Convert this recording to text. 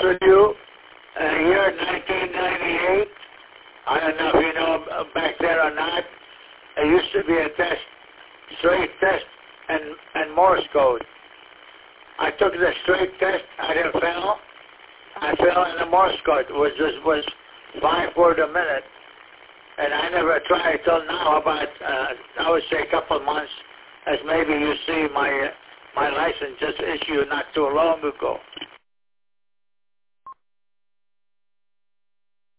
with you. Year 1998. I don't know if you know back there or not. It used to be a test, straight test, and Morse code. I took the straight test. I didn't fail. I fell in the Morse code, which was 5 words a minute. And I never tried till now, about, I would say a couple of months, as maybe you see my license just issued not too long ago.